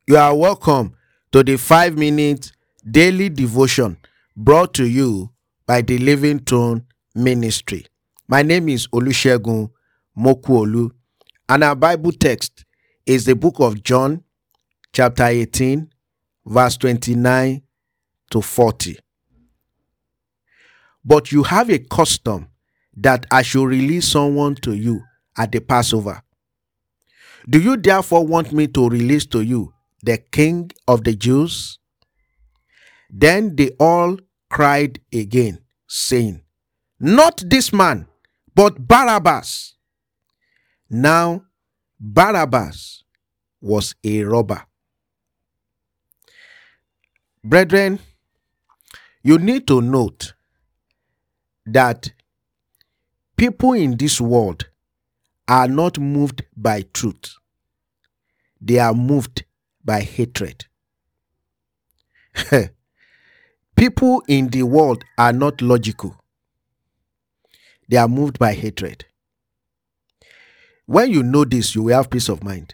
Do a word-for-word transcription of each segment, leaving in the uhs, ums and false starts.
You are welcome to the five minute daily devotion brought to you by the Living Throne Ministry. My name is Olusegun Mokuolu, and our Bible text is the book of John, chapter eighteen, verse twenty-nine to forty. But you have a custom that I should release someone to you at the Passover. Do you therefore want me to release to you the King of the Jews? Then they all cried again, saying, Not this man, but Barabbas. Now Barabbas was a robber. Brethren, you need to note that people in this world are not moved by truth. They are moved by hatred. People in the world are not logical. They are moved by hatred. When you know this, you will have peace of mind.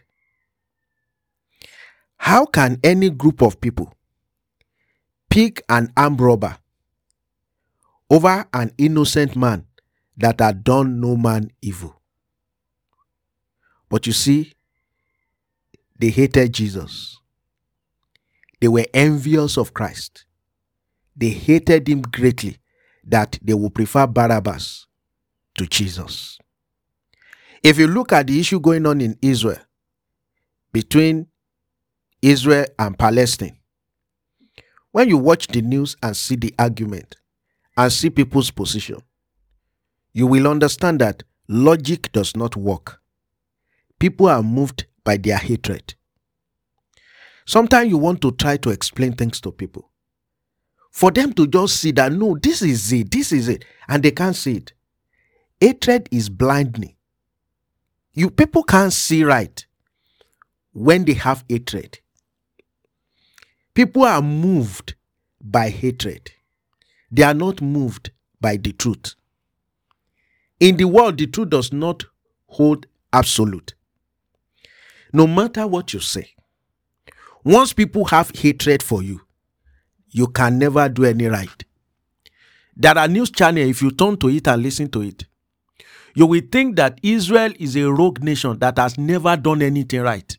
How can any group of people pick an armed robber over an innocent man that had done no man evil? But you see, they hated Jesus. They were envious of Christ. They hated him greatly, that they would prefer Barabbas to Jesus. If you look at the issue going on in Israel, between Israel and Palestine, when you watch the news and see the argument and see people's position, you will understand that logic does not work. People are moved by their hatred. Sometimes you want to try to explain things to people, for them to just see that, no, this is it, this is it, and they can't see it. Hatred is blinding. You people can't see right when they have hatred. People are moved by hatred. They are not moved by the truth. In the world, the truth does not hold absolute. No matter what you say, once people have hatred for you, you can never do any right. There are news channels, if you turn to it and listen to it, you will think that Israel is a rogue nation that has never done anything right.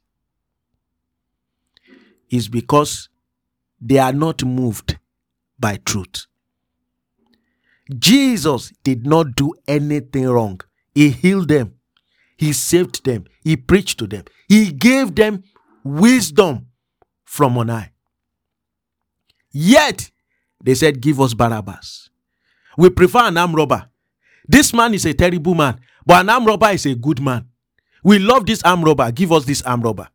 It's because they are not moved by truth. Jesus did not do anything wrong. He healed them. He saved them. He preached to them. He gave them wisdom from on high. Yet, they said, give us Barabbas. We prefer an armed robber. This man is a terrible man, but an armed robber is a good man. We love this armed robber. Give us this armed robber.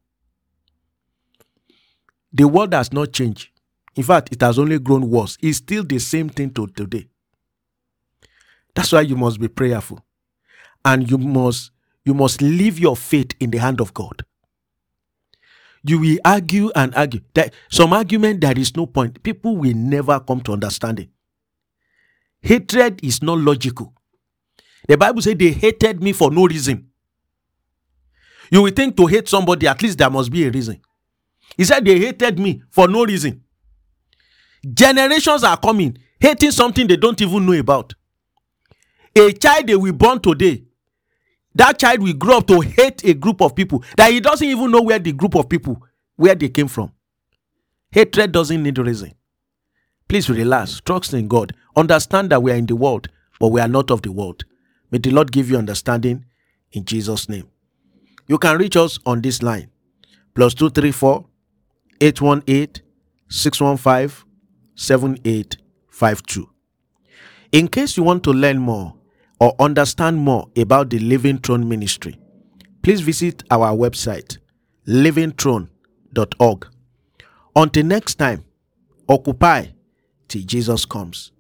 The world has not changed. In fact, it has only grown worse. It's still the same thing to today. That's why you must be prayerful. And you must, you must leave your faith in the hand of God. You will argue and argue. That some argument, there is no point. People will never come to understanding. Hatred is not logical. The Bible says they hated me for no reason. You will think to hate somebody, at least there must be a reason. He said they hated me for no reason. Generations are coming, hating something they don't even know about. A child they will born today, that child will grow up to hate a group of people that he doesn't even know where the group of people, where they came from. Hatred doesn't need a reason. Please relax, trust in God. Understand that we are in the world, but we are not of the world. May the Lord give you understanding in Jesus' name. You can reach us on this line, plus two three four, eight one eight, six one five, seven eight five two. In case you want to learn more or understand more about the Living Throne Ministry, please visit our website, living throne dot org. Until next time, occupy till Jesus comes.